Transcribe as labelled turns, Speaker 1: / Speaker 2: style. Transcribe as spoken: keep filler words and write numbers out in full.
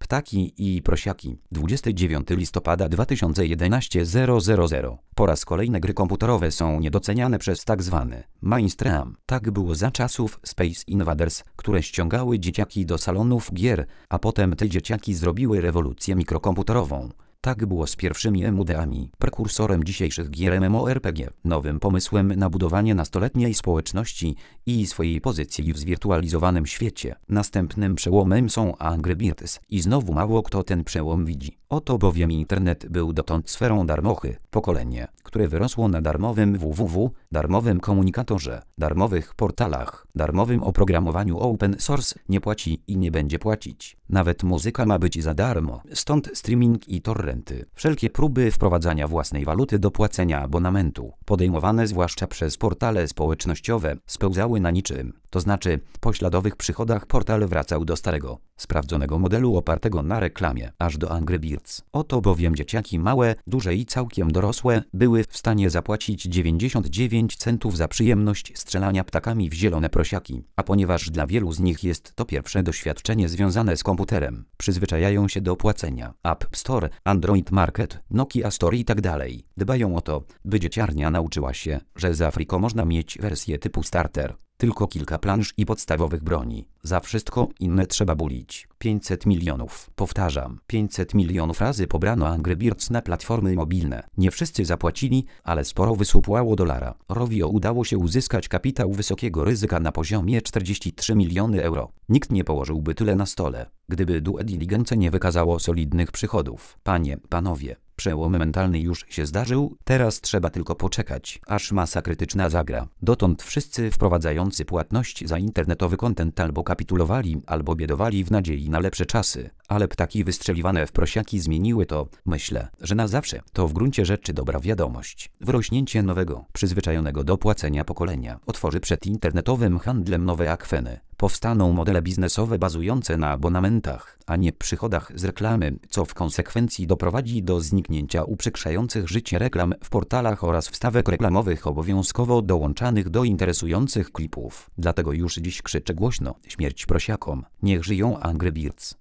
Speaker 1: Ptaki i prosiaki. dwudziestego dziewiątego listopada dwa tysiące jedenastego zero zero zero. Po raz kolejny gry komputerowe są niedoceniane przez tak zwany mainstream. Tak było za czasów Space Invaders, które ściągały dzieciaki do salonów gier, a potem te dzieciaki zrobiły rewolucję mikrokomputerową. Tak było z pierwszymi M M O-ami, prekursorem dzisiejszych gier MMORPG, nowym pomysłem na budowanie nastoletniej społeczności i swojej pozycji w zwirtualizowanym świecie. Następnym przełomem są Angry Birds i znowu mało kto ten przełom widzi. Oto bowiem internet był dotąd sferą darmochy, pokolenie, które wyrosło na darmowym www, darmowym komunikatorze, darmowych portalach, darmowym oprogramowaniu open source, nie płaci i nie będzie płacić. Nawet muzyka ma być za darmo, stąd streaming i torrenty. Wszelkie próby wprowadzania własnej waluty do płacenia abonamentu, podejmowane zwłaszcza przez portale społecznościowe, spełzały na niczym. To znaczy, po śladowych przychodach portal wracał do starego, sprawdzonego modelu opartego na reklamie, aż do Angry Birds. Oto bowiem dzieciaki małe, duże i całkiem dorosłe były w stanie zapłacić dziewięćdziesiąt dziewięć centów za przyjemność strzelania ptakami w zielone prosiaki, a ponieważ dla wielu z nich jest to pierwsze doświadczenie związane z komputerem, przyzwyczajają się do płacenia. App Store, Android Market, Nokia Store i tak dalej. Dbają o to, by dzieciarnia nauczyła się, że za friko można mieć wersję typu starter. Tylko kilka plansz i podstawowych broni. Za wszystko inne trzeba bulić. pięćset milionów. Powtarzam, pięćset milionów razy pobrano Angry Birds na platformy mobilne. Nie wszyscy zapłacili, ale sporo wysupłało dolara. Rovio udało się uzyskać kapitał wysokiego ryzyka na poziomie czterdzieści trzy miliony euro. Nikt nie położyłby tyle na stole, gdyby Due Diligence nie wykazało solidnych przychodów. Panie, panowie, przełom mentalny już się zdarzył, teraz trzeba tylko poczekać, aż masa krytyczna zagra. Dotąd wszyscy wprowadzający płatność za internetowy content albo kapitulowali, albo biedowali w nadziei na lepsze czasy. Ale ptaki wystrzeliwane w prosiaki zmieniły to, myślę, że na zawsze. To w gruncie rzeczy dobra wiadomość. Wrośnięcie nowego, przyzwyczajonego do płacenia pokolenia otworzy przed internetowym handlem nowe akweny. Powstaną modele biznesowe bazujące na abonamentach, a nie przychodach z reklamy, co w konsekwencji doprowadzi do zniknięcia uprzykrzających życie reklam w portalach oraz wstawek reklamowych obowiązkowo dołączanych do interesujących klipów. Dlatego już dziś krzyczę głośno: śmierć prosiakom, niech żyją Angry Birds.